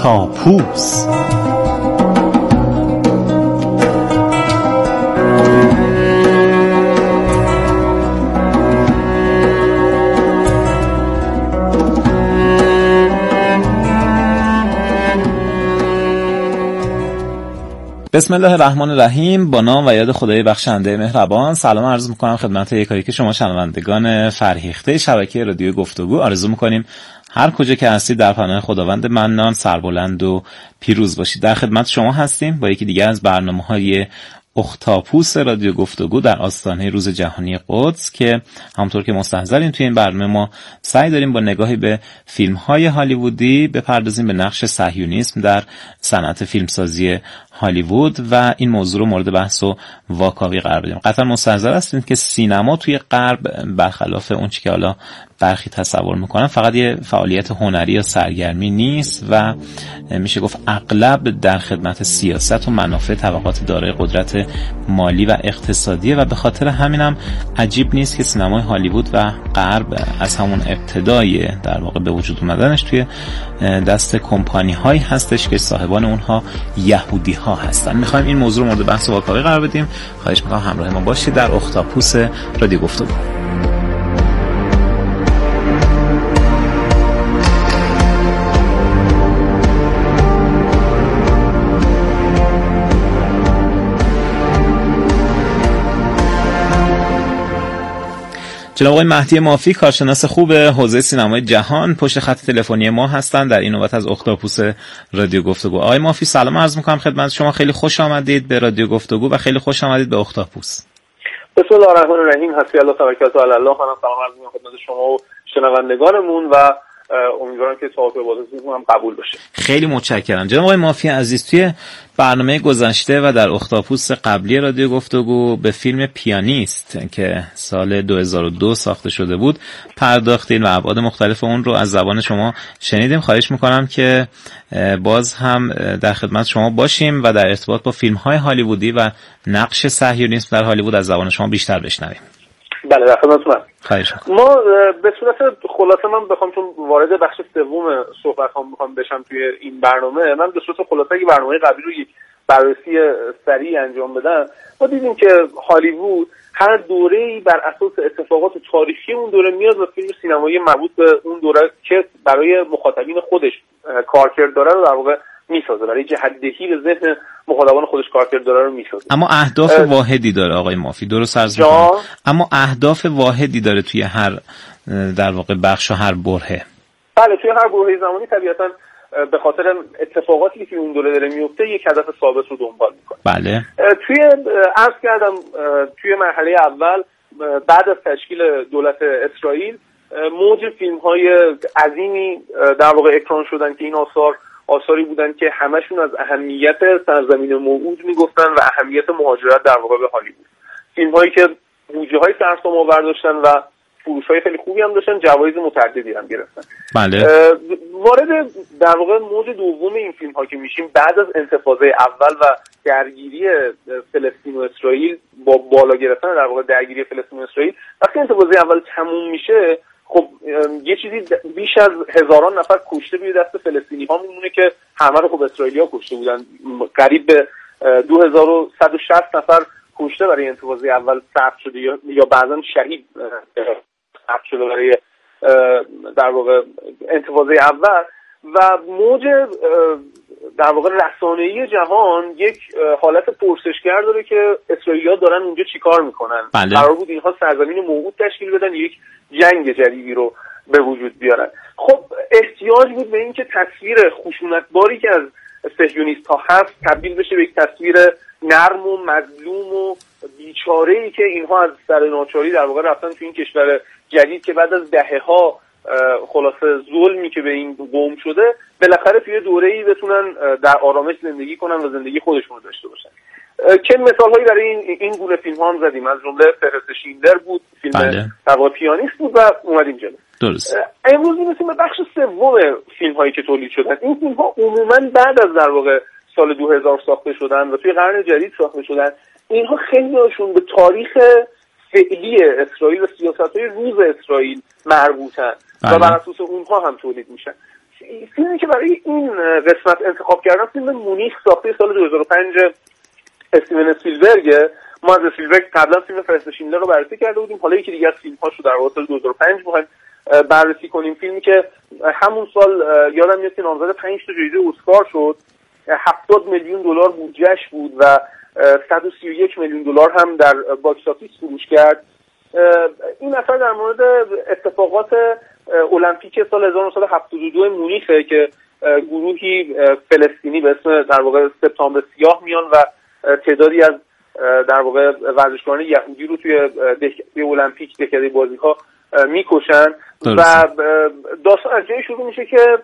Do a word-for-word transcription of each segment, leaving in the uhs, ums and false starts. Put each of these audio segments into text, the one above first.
اختاپوس. بسم الله الرحمن الرحیم. با نام و یاد خدای بخشنده مهربان. سلام عرض میکنم خدمت یکایی که شما شنوندگان فرهیخته شبکه رادیو گفتگو. آرزو میکنیم هر کجا که هستید در پناه خداوند منان سربلند و پیروز باشید. در خدمت شما هستیم با یکی دیگه از برنامه‌های اختاپوس رادیو گفتگو در آستانه روز جهانی قدس که همونطور که مستحضرین توی این برنامه ما سعی داریم با نگاهی به فیلم‌های هالیوودی بپردازیم به نقش صهیونیسم در صنعت فیلمسازی هالیوود و این موضوع رو مورد بحث و واکاوی قرار بدیم. قطعا مستحضر هستید که سینما توی غرب برخلاف اون چیزی که حالا برخی تصور میکنن فقط یه فعالیت هنری یا سرگرمی نیست و میشه گفت اغلب در خدمت سیاست و منافع طبقات دارای قدرت مالی و اقتصادیه و به خاطر همینم عجیب نیست که سینمای هالیوود و غرب از همون ابتدای در واقع به وجود اومدنش توی دست کمپانی هایی هستش که صاحبان اونها یهودی ها هستن. میخوایم این موضوع رو مورد بحث و واکاوی قرار بدیم. خواهش میکنم همراه ما باشید در اختاپوس رادیو گفتگو. جناب آقای مهدی مافی کارشناس خوب حوزه سینمای جهان پشت خط تلفنی ما هستند در این نوبت از اختاپوس رادیو گفتگو. آقای مافی سلام عرض می‌کنم خدمت شما. خیلی خوش آمدید به رادیو گفتگو و خیلی خوش آمدید به اختاپوس. بسم الله الرحمن الرحیم. حسبی الله توکلت علی الله. خانم سلام عرض می‌کنم خدمت شما و شنوندگانمون و امیدوارم که صحبت بازتون هم قبول باشه. خیلی متشکرم. جناب آقای مافی عزیز توی برنامه گذشته و در اختاپوس قبلی رادیو گفتگو به فیلم پیانیست که سال دو هزار و دو ساخته شده بود پرداختین و ابعاد مختلف اون رو از زبان شما شنیدیم. خواهش میکنم که باز هم در خدمت شما باشیم و در ارتباط با فیلم‌های هالیوودی و نقش صهیونیسم در هالیوود از زبان شما بیشتر بشنویم. بله در خدمتتونم. خواهش ما به صورت خلاصه من بخوام چون وارد بخش سوم صحبتام میخوام بشم توی این برنامه، من به صورت خلاصه یک برنامه قبلی رو یک بررسی سریع انجام بدم. ما دیدیم که هالیوود هر دوره‌ای بر اساس اتفاقات تاریخی اون دوره میاد و فیلم سینمایی مربوط به اون دوره که برای مخاطبین خودش کارکرد داره رو در واقع میسازه، برای جهت‌دهی به ذهن مخاطبان خودش کارکرد داره رو میسازه. اما اهداف اه... واحدی داره آقای مافی، درست عرض می‌کنم. اما اهداف واحدی داره توی هر در واقع بخش و هر برهه. بله توی هر برهه زمانی طبیعتاً به خاطر اتفاقاتی که اون دوره داره میفته یک هدف ثابت رو دنبال میکنه. بله. توی عرض کردم توی مرحله اول بعد از تشکیل دولت اسرائیل موج فیلم‌های عظیمی در واقع اکران شدن که این آثار آثاری بودن که همشون از اهمیت سرزمین موعود میگفتن و اهمیت مهاجرت در واقع به هالیوود. فیلم‌هایی که بودجه‌های سرسام‌آور داشتن و فروش‌های خیلی خوبی هم داشتن، جوایز متعددی هم گرفتن. بله. وارد در واقع موج دوم این فیلم‌ها که میشیم بعد از انتفاضه اول و درگیری فلسطین و اسرائیل با بالا گرفتن در واقع درگیری فلسطین و اسرائیل، وقتی انتفاضه اول تموم میشه خب یه چیزی بیش از هزاران نفر کشته روی دست فلسطینی ها میمونه که همه رو خب اسرائیلی‌ها کشته بودن. قریب به دو هزار و صد و شصت نفر کشته برای انتفاضه اول ثبت شده یا یا بعضا شهید ثبت شده برای در واقع انتفاضه اول و موج در واقع رسانه‌ای جهان یک حالت پرسشگر داره که اسرائیلی‌ها دارن اونجا چیکار میکنن. بله. قرار بود اینها سرزمین موعود تشکیل بدن، یک جنگ جدیدی رو به وجود بیارن. خب احتیاج بود به این که تصویر خشونتباری که از صهیونیست‌ها هست تبدیل بشه به یک تصویر نرم و مظلوم و بیچاره‌ای که اینها از سر ناچاری در واقع رفتن تو این کشور جدید که بعد از دهه‌ها خلاصه ظلمی که به این قوم شده بالاخره توی دوره‌ای بتونن در آرامش زندگی کنن و زندگی خودشون رو داشته باشن. که مثال‌هایی برای این این گونه فیلم‌ها هم زدیم، از جمله فهرست شیندلر بود، فیلم در واقع پیانیست بود و اومدیم جلو. درست. امروز می‌رسیم به بخش سوم فیلم‌هایی که تولید شدن. این فیلم‌ها عموماً بعد از در واقع سال دو هزار ساخته شدن و توی قرن جدید ساخته شدن. اینها خیلی هاشون به تاریخ فعلی اسرائیل و سیاست‌های روز اسرائیل مربوطن و بر اساس اونها هم تولید میشن. فیلمی که برای این قسمت انتخاب کردم فیلم مونیخ ساخته سال دو هزار و پنج استیون اسپیلبرگ. ما از اسپیلبرگ قبلا فیلم فرست شیندلر رو بررسی کرده بودیم، حالا یکی دیگه از فیلم‌هاش رو در واقع سال دو هزار و پنج می‌خوایم بررسی کنیم. فیلمی که همون سال یادم میاد که نامزد پنج تا جایزه اسکار شد، هفتاد میلیون دلار بودجهش بود و صد و سی و یک میلیون دلار هم در باکس آفیس فروش کرد. این اثر در مورد اتفاقات المپیک سال هزار و نهصد و هفتاد و دو مونیخه که گروهی فلسطینی به اسم در واقع سپتامبر سیاه میان و تعدادی از در واقع ورزشکاران یهودی رو توی دهکده المپیک، دهکده بازی‌ها میکشن و داستان از جایی شروع میشه که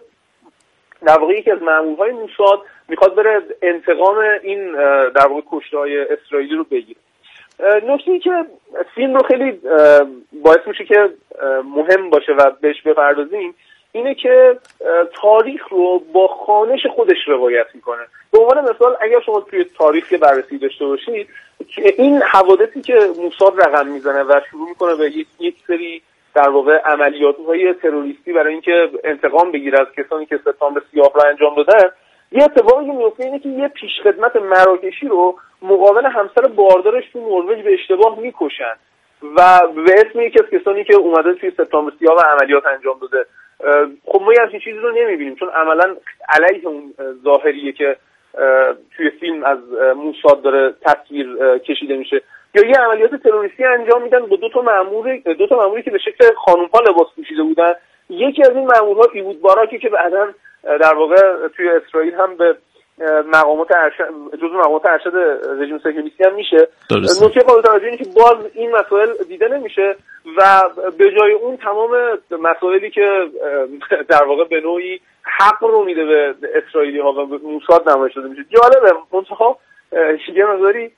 در واقع یکی از مامورهای موساد میخواد بره انتقام این در واقع کشته‌های اسرائیلی رو بگیره. نکته‌ای که فیلم رو خیلی باعث میشه که مهم باشه و بهش بپردازیم اینه که تاریخ رو با خوانش خودش روایت میکنه. به عنوان مثال اگر شما توی تاریخ بررسی داشته باشید، این حوادثی که موساد رقم میزنه و شروع میکنه به یک, یک سری در واقع عملیات‌های تروریستی برای اینکه انتقام بگیره از کسانی که سپتامبر سیاه رو انجام دادن، یه اتفاقی که میفته اینه که یه پیشخدمت مراکشی رو مقابل همسر باردارش تو نروژ به اشتباه میکشن و به اسم یکی از کسانی که اومده توی سپتامبر سیاه و عملیات انجام داده. خب ما یه همچین چیزی رو نمیبینیم چون عملا علیه اون ظاهریه که توی فیلم از موساد داره تصویر کشیده میشه. یا یه عملیات تروریستی انجام میدن با دو تا مأمور دو تا مأموری که به شکل خانم‌ها لباس پوشیده بودن. یکی از این مأمورها ایهود باراکی که بعداً در واقع توی اسرائیل هم به مقامات ارشد جزو مقامات ارشد رژیم صهیونیستی هم میشه. نکته قابل توجه اینه که باز این مسائل دیده نمیشه و به جای اون تمام مسائلی که در واقع به نوعی حق رو میده به اسرائیلی ها و به موساد نمایش داده میشه. جالبه منتها یه مقداری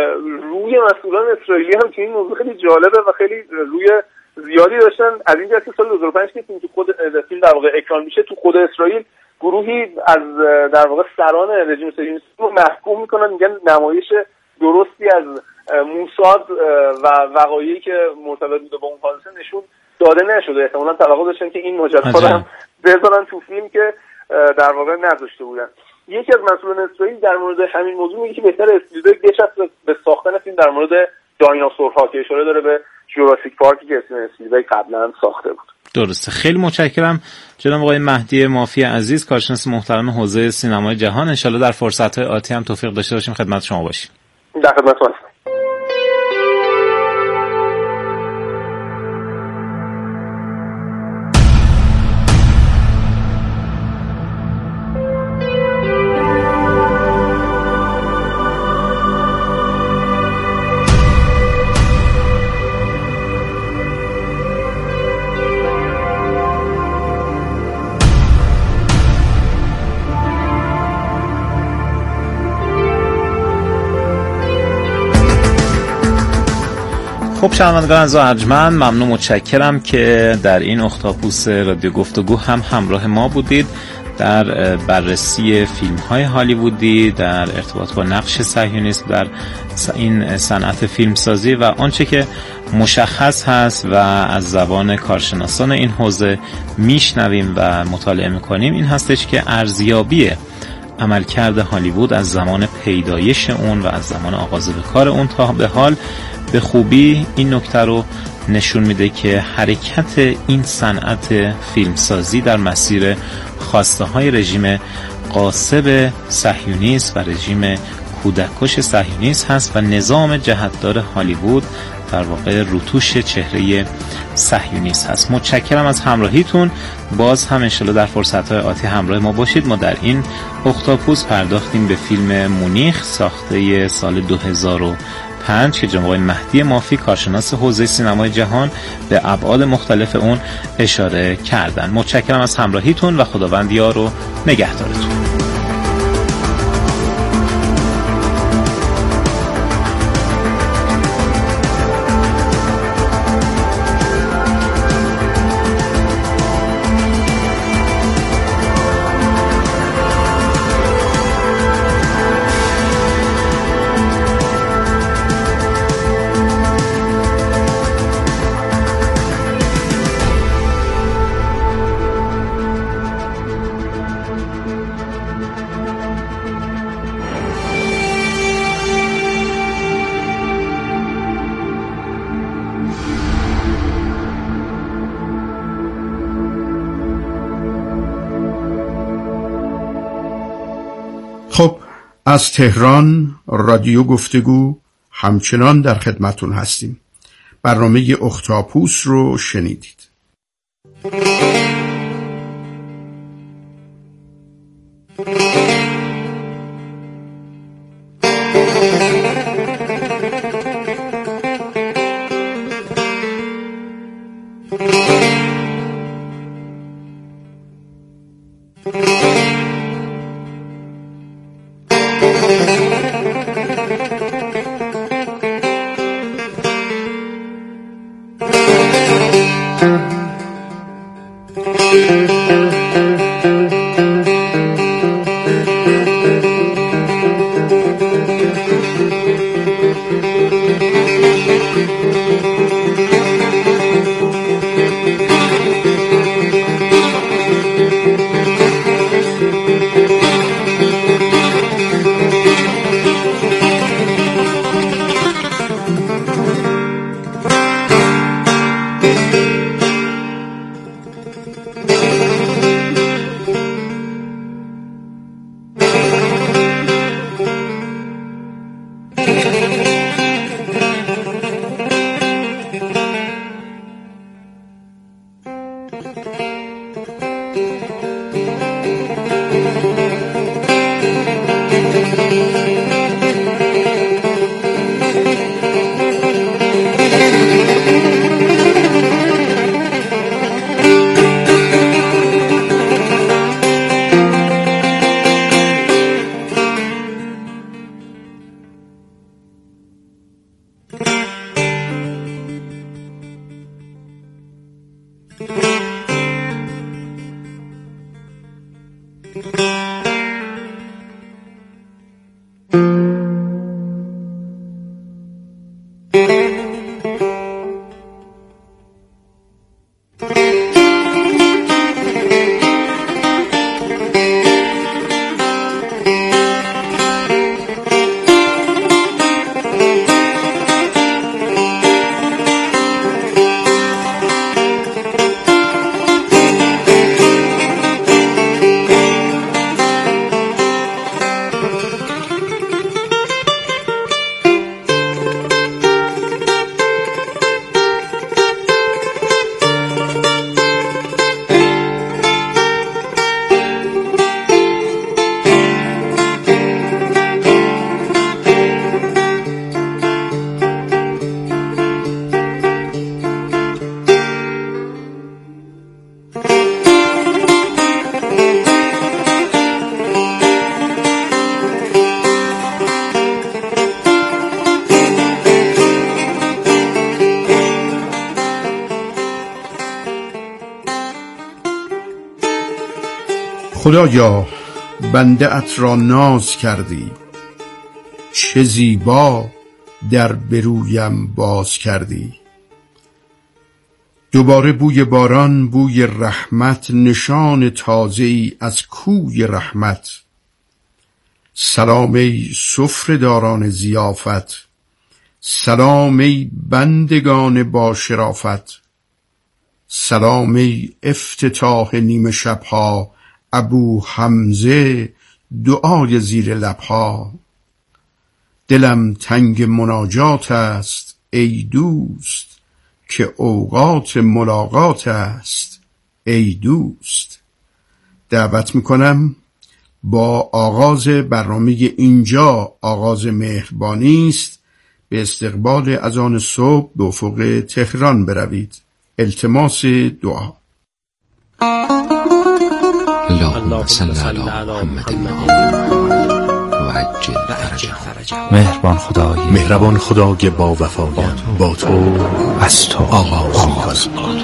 روی مسئولان اسرائیلی هم که این موضوع خیلی جالبه و خیلی روی زیادی داشتن. از این جهت که سال دو هزار و پنج که فیلم تو خود فیلم در واقع اکران میشه، تو خود اسرائیل گروهی از در واقع سران رژیم صهیونیستی رو محکوم میکنن، میگن نمایش درستی از موساد و وقایعی که مرتبط بوده با اون حادثه نشون داده نشده. احتمالاً توقع داشتن که این ماجرا هم بذارن تو فیلم که در واقع نذاشته بودن. یکی از مسئولان اسرائیل در مورد همین موضوع میگه که بهتر اسپیلبرگ بنشست به ساختن فیلم در مورد دایناسورها که اشاره داره به جوراسیک پارکی که اسپیلبرگ قبلا ساخته بود. درسته. خیلی متشکرم جناب آقای مهدی مافی عزیز، کارشناس محترم حوزه سینمای جهان. ان شاءالله در فرصت‌های آتی هم توفیق داشته باشیم خدمت شما باشیم. در خدمتتون هستم. خب شنوندگان عزیز و ارجمند، ممنون متشکرم که در این اختاپوس رادیو گفتگو هم همراه ما بودید در بررسی فیلم های هالیوودی در ارتباط با نقش صهیونیسم در این صنعت فیلمسازی و آنچه که مشخص هست و از زبان کارشناسان این حوزه میشنویم و مطالعه میکنیم این هستش که ارزیابی عملکرد هالیوود از زمان پیدایش اون و از زمان آغاز به کار اون تا به حال به خوبی این نکته رو نشون میده که حرکت این صنعت فیلمسازی در مسیر خواسته های رژیم غاصب صهیونیست و رژیم کودککش صهیونیست هست و نظام جهتدار هالیوود در واقع روتوش چهره صهیونیست هست. متشکرم از همراهیتون. باز هم انشالله در فرصت‌های آتی همراه ما باشید. ما در این اختاپوس پرداختیم به فیلم مونیخ ساخته سال دو هزار و پنج که جناب آقای مهدی مافی کارشناس حوزه سینمای جهان به ابعاد مختلف اون اشاره کردن. متشکرم از همراهیتون و خداوند یار و نگهدارتون. از تهران رادیو گفتگو همچنان در خدمتون هستیم. برنامه اختاپوس رو شنیدید. خدایا بنده ات را ناز کردی، چه زیبا در برویم باز کردی. دوباره بوی باران، بوی رحمت، نشان تازه‌ای از کوی رحمت. سلام ای سفره‌داران ضیافت، سلام ای بندگان با شرافت. سلام ای افتتاح نیمه شبها، ابو حمزه دعای زیر لبها. دلم تنگ مناجات است ای دوست، که اوقات ملاقات است ای دوست. دعوت میکنم با آغاز برنامه اینجا آغاز مهربانی است، به استقبال اذان صبح به افق تهران بروید. التماس دعا. اللهم صل علی محمد و عجل فرجه. مهربان خدای مهربان خدای با وفایت با تو از تو آغاز می‌کنم.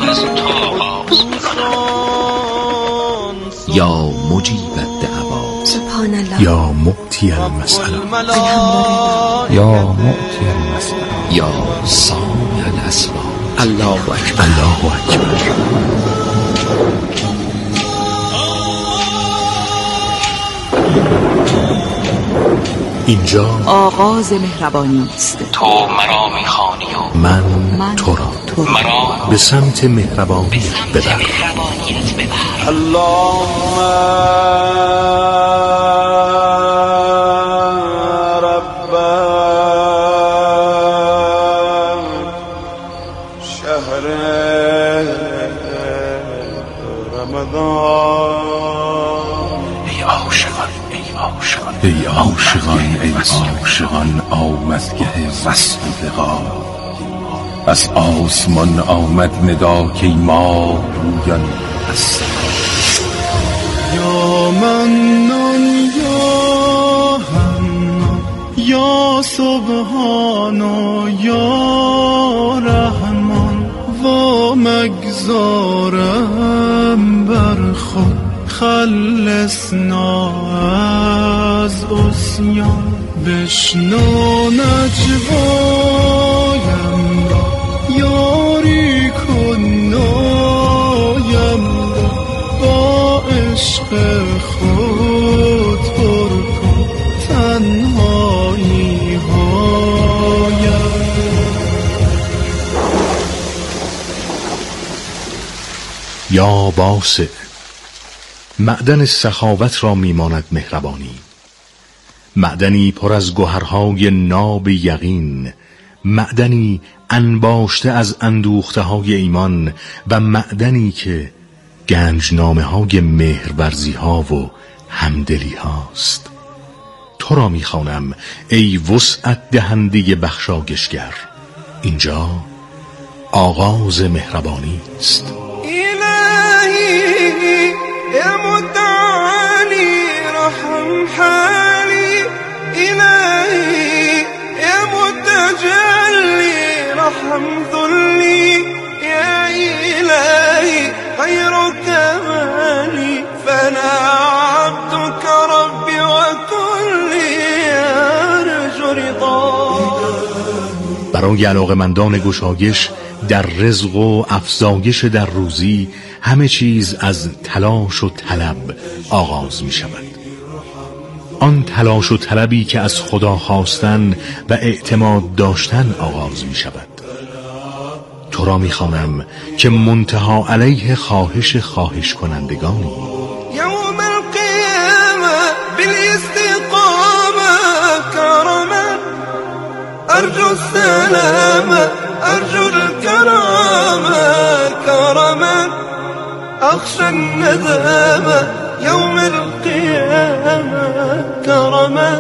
یا مجیب الدعوات، سبحان الله، یا معطی المسئله، یا معطی المسئله، یا سامع الاسباب. الله اکبر، الله اکبر. اینجا آغاز مهربانی است. تو مرا میخوانی و من, من تو را تو مرا به سمت مهربانی ببر. اللهم شهر رمضان. ای عاشقان ای عاشقان ای عاشقان ای عاشقان آمدگه وصل و لقا. از آسمان آمد ندا که ای ماه رویان از یا منان یا حنان یا سبحان یا رحمان و مگذارم بر خود خلصنا از عصیان. بشنو نجوایم را یاری کن نایم را با عشق خود پر کن تنهایی هایم. یا واسع، معدن سخاوت را میماند مهربانی، معدنی پر از گوهرهای ناب یقین، معدنی انباشته از اندوخته های ایمان و معدنی که گنجنامه های مهرورزی ها و همدلی هاست. تو را میخوانم ای وسعت دهنده بخشایشگر، اینجا آغاز مهربانی است. الهی یا متعالی رحم حالی، الهی یا متجلی رحم ذلی، یا الهی غیرک مالی فانا عبدك ربی و کلی ارجو رضا. برای علاقه‌مندان گشایش در رزق و افزایش در روزی همه چیز از تلاش و طلب آغاز می شود. آن تلاش و طلبی که از خدا خواستن و اعتماد داشتن آغاز می شود. تو را می خوانم که منتها علیه خواهش خواهش کنندگانی. یوم القیامه بالاستقامه کرما ارجو السلامه ارجو الكرامه کرما اخشى الندامه یوم القیامه کرما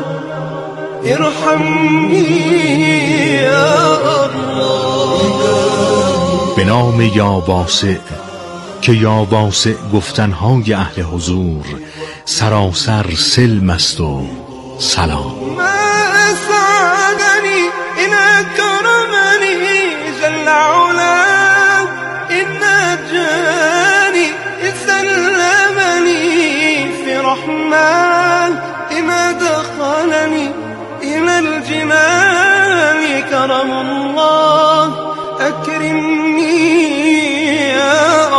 ارحمنی یا الله. به نام یا واسع که یا واسع گفتنهای اهل حضور سراسر سلم است و سلام. ما اسعدنی ان اکرمنی جل علا، ان نجانی ان سلمنی فی رحمن، ان دخلنی الى الجنان کرم الله اکرمنی یا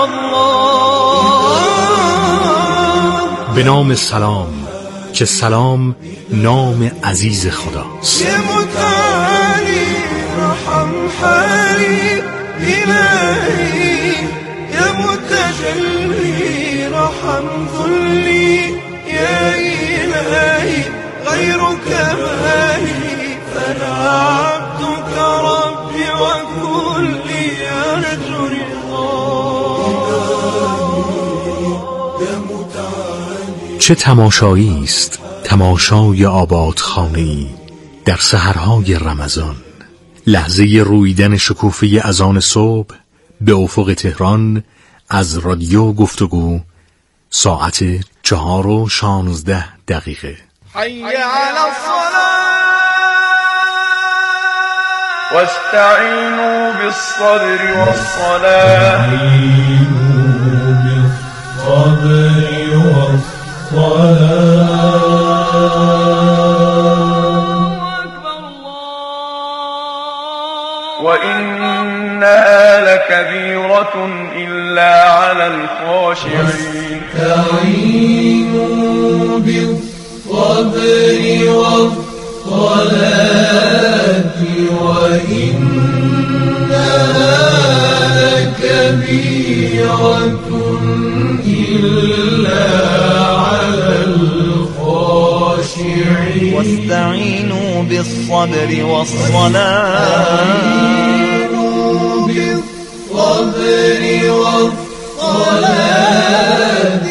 الله. به نام سلام که سلام نام عزیز خداست. یا متعالی رحم حالی، الهی یا متجلی رحم ذلی، یا الهی غیرک مالی فانا عبدک ربی و کلی ارجو رضا. چه تماشایی است تماشای آبادخانه‌ای در سحرهای رمضان، لحظه رویدن شکوفه اذان صبح به افق تهران از رادیو گفتگو، ساعت چهار و شانزده دقیقه. حی علی الصلاة واستعینوا بالصبر والصلاة، وإنها لكبيرة إلا على الخاشعين. استعينوا بالصبر والصلاة وإنها لكبيرة إلا على الخاشعين. واستعينوا بالصبر والصلاة الصبر والصلاة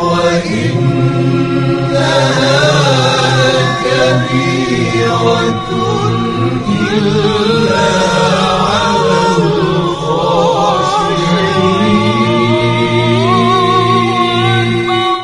وإنها كبيرة إلا على الخاشعين.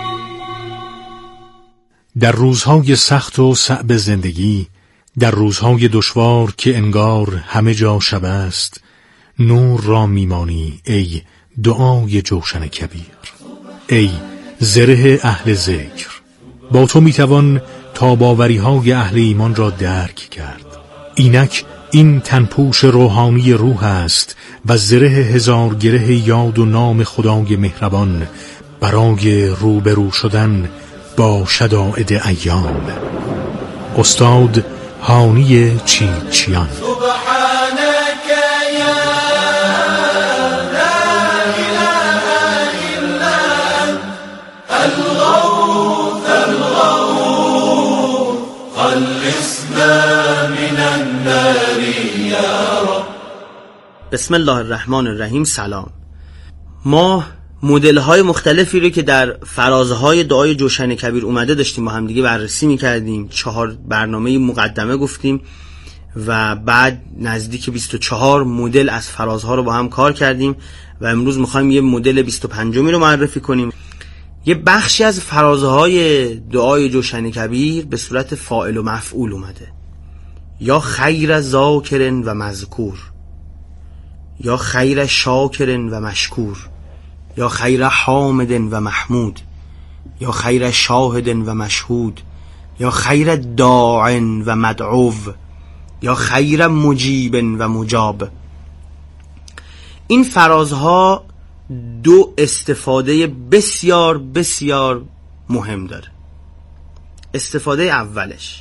در روزهای سخت و صعب زندگی، در روزهای دشوار که انگار همه جا شب است، نور را میمانی ای دعای جوشن کبیر، ای زره اهل ذکر. با تو میتوان تاباوری های اهل ایمان را درک کرد. اینک این تنپوش روحانی روح است و زره هزار گره یاد و نام خدای مهربان برای روبرو شدن با شدائد ایام. استاد هانی چیچیان. سبحانك يا لا إله إلا أنت الغوث الغوث خلصنا من النار يا رب. بسم الله الرحمن الرحیم. سلام. ما مدل های مختلفی رو که در فرازهای دعای جوشن کبیر اومده داشتیم با هم دیگه بررسی میکردیم. چهار برنامه مقدمه گفتیم و بعد نزدیک بیست و چهار مدل از فرازها رو با هم کار کردیم و امروز میخوایم یه مدل بیست و پنجمی رو معرفی کنیم. یه بخشی از فرازهای دعای جوشن کبیر به صورت فاعل و مفعول اومده، یا خیر ذاکر و مذکور، یا خیر شاکر و مشکور، یا خیر حامد و محمود، یا خیر شاهد و مشهود، یا خیر داع و مدعو، یا خیر مجیب و مجاب. این فرازها دو استفاده بسیار بسیار مهم داره. استفاده اولش،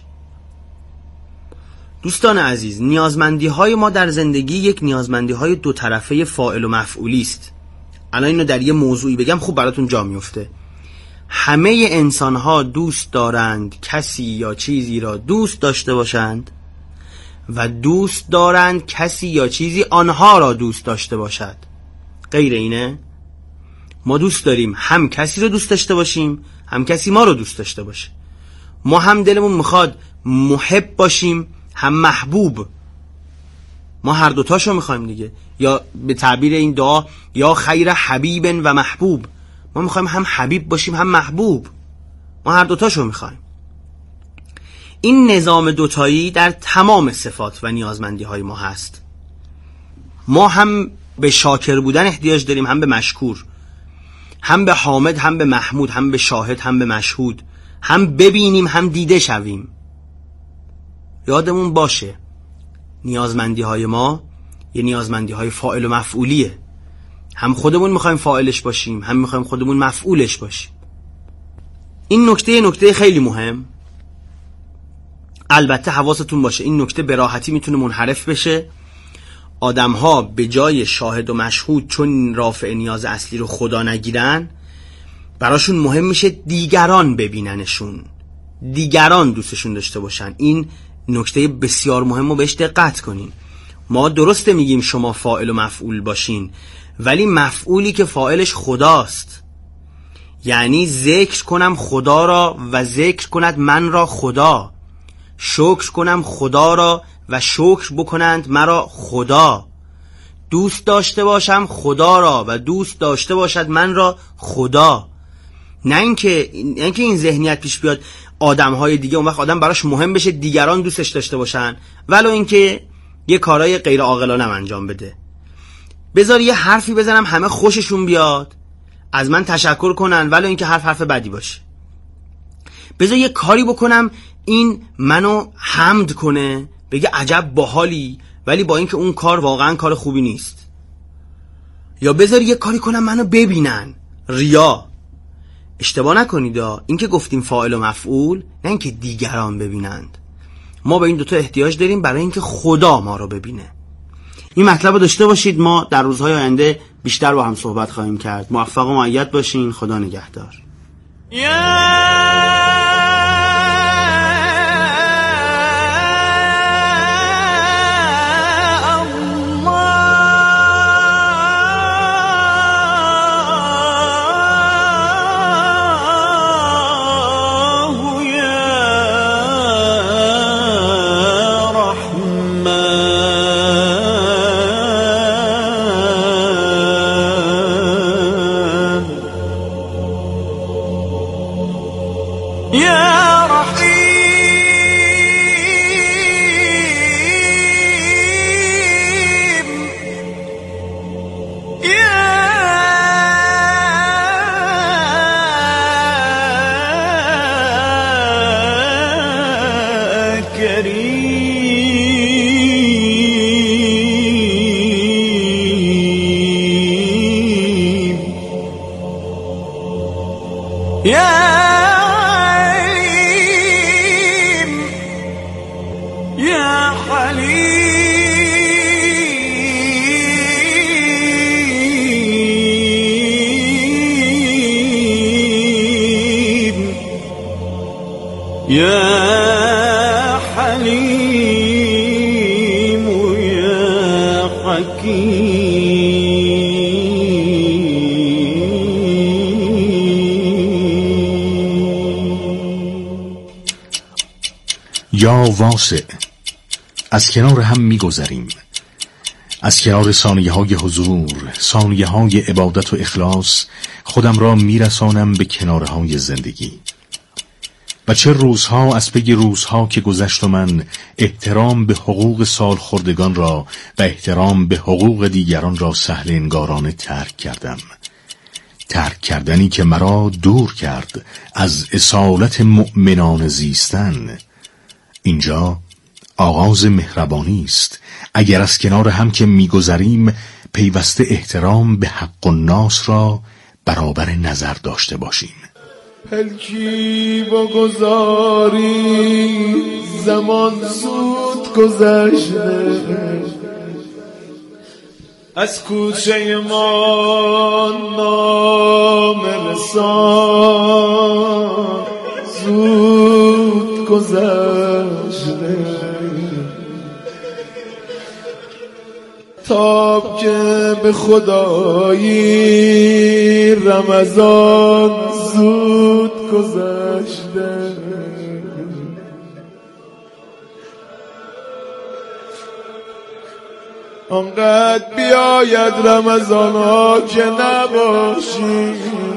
دوستان عزیز، نیازمندی های ما در زندگی یک نیازمندی های دو طرفه فاعل و مفعولی است. الان اینو در یه موضوعی بگم خوب براتون جا میفته. همه انسان ها دوست دارند کسی یا چیزی را دوست داشته باشند و دوست دارند کسی یا چیزی آنها را دوست داشته باشد. غیر اینه؟ ما دوست داریم هم کسی رو دوست داشته باشیم هم کسی ما رو دوست داشته باشه. ما هم دلمون میخواد محب باشیم هم محبوب. ما هر دوتاشو میخوایم دیگه. یا به تعبیر این دعا یا خیر حبیب و محبوب، ما میخوایم هم حبیب باشیم هم محبوب. ما هر دوتاشو میخوایم. این نظام دوتایی در تمام صفات و نیازمندی های ما هست. ما هم به شاکر بودن احتیاج داریم هم به مشکور، هم به حامد هم به محمود، هم به شاهد هم به مشهود، هم ببینیم هم دیده شویم. یادمون باشه نیازمندی های ما یه نیازمندی های فاعل و مفعولیه. هم خودمون میخوایم فاعلش باشیم هم میخوایم خودمون مفعولش باشیم. این نکته نکته خیلی مهم. البته حواستون باشه این نکته به راحتی میتونه منحرف بشه. آدم ها به جای شاهد و مشهود چون رافع نیاز اصلی رو خدا نگیرن، براشون مهم میشه دیگران ببیننشون، دیگران دوستشون داشته باشن. این نکته بسیار مهم رو بهش دقت کنین. ما درسته میگیم شما فاعل و مفعول باشین، ولی مفعولی که فاعلش خداست. یعنی ذکر کنم خدا را و ذکر کند من را خدا، شکر کنم خدا را و شکر بکنند مرا خدا، دوست داشته باشم خدا را و دوست داشته باشد من را خدا. نه اینکه نه اینکه این ذهنیت پیش بیاد آدم‌های دیگه اون وقت آدم براش مهم بشه دیگران دوستش داشته باشن، ولو اینکه یه کارهای غیر عاقلانه انجام بده. بذار یه حرفی بزنم همه خوششون بیاد، از من تشکر کنن ولو اینکه حرف حرف بدی باشه. بذار یه کاری بکنم این منو حمد کنه، بگه عجب باحالی، ولی با اینکه اون کار واقعا کار خوبی نیست. یا بذار یه کاری کنم منو ببینن، ریا. اشتباه نکنید، این که گفتیم فاعل و مفعول نه اینکه دیگران ببینند. ما به این دوتا احتیاج داریم برای اینکه خدا ما رو ببینه. این مطلب رو داشته باشید. ما در روزهای آینده بیشتر با هم صحبت خواهیم کرد. موفق و مؤید باشین. خدا نگهدار. يا حليم يا حكيم. یا واسع، از کنار هم می‌گذریم، از کنار ثانیه های حضور، ثانیه های عبادت و اخلاص خودم را میرسانم به کناره های زندگی. و چه روزها از پی روزها که گذشت و من احترام به حقوق سال خوردگان را و احترام به حقوق دیگران را سهل انگارانه ترک کردم. ترک کردنی که مرا دور کرد از اصالت مؤمنان زیستن. اینجا آغاز مهربانی است اگر از کنار هم که میگذریم پیوسته احترام به حق الناس را برابر نظر داشته باشیم. پلکی بگذاری زمان زود گذشته، از کوچه ما نام رسان زود گذشته. تاب که به خدایی رمضان زود گذشته. آنقدر بیاید رمضان ها که نباشی،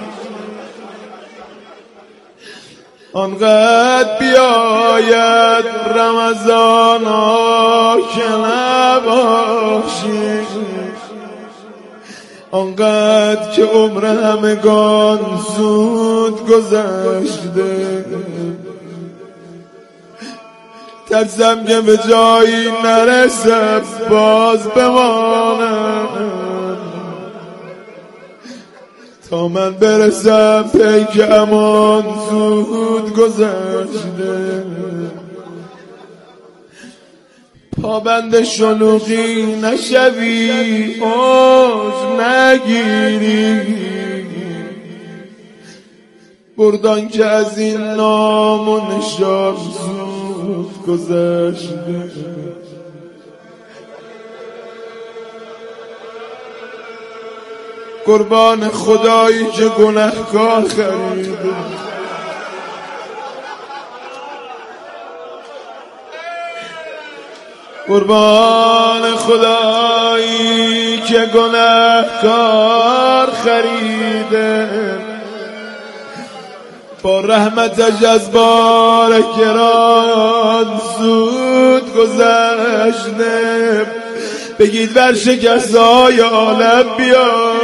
آنقدر بیاید رمضان ها که نباشی، آنقدر که عمر همگان زود گذشته. ترسم که به جایی نرسم باز بمانم، تا من برسم پیک امان زود گذشته. پابند شلوغی نشوی اوج نگیری، بردان که از این نام و نشان زود گذشته. قربان خدایی که گناهکار خریده، قربان خدایی که گناهکار خریده. با رحمتش از بار کران زود گذشته. بگید بر شکستای عالم بیا